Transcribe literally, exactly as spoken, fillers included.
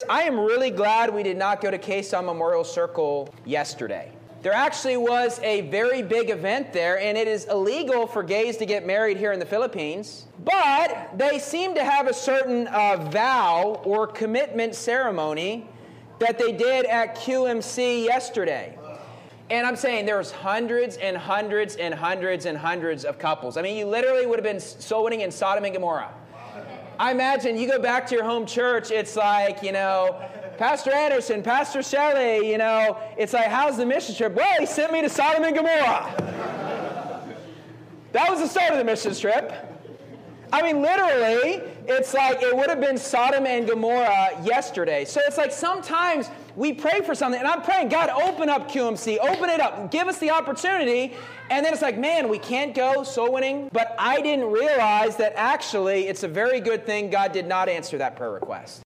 I am really glad we did not go to Quezon Memorial Circle yesterday. There actually was a very big event there, and it is illegal for gays to get married here in the Philippines. But they seem to have a certain uh, vow or commitment ceremony that they did at Q M C yesterday. And I'm saying there was hundreds and hundreds and hundreds and hundreds of couples. I mean, you literally would have been soul winning in Sodom and Gomorrah. I imagine you go back to your home church, it's like, you know, Pastor Anderson, Pastor Shelley, you know, it's like, how's the mission trip? Well, he sent me to Sodom and Gomorrah. That was the start of the mission trip. I mean, literally, it's like it would have been Sodom and Gomorrah yesterday. So it's like sometimes we pray for something, and I'm praying, God, open up Q M C, open it up, give us the opportunity. And then it's like, man, we can't go soul winning. But I didn't realize that actually it's a very good thing God did not answer that prayer request.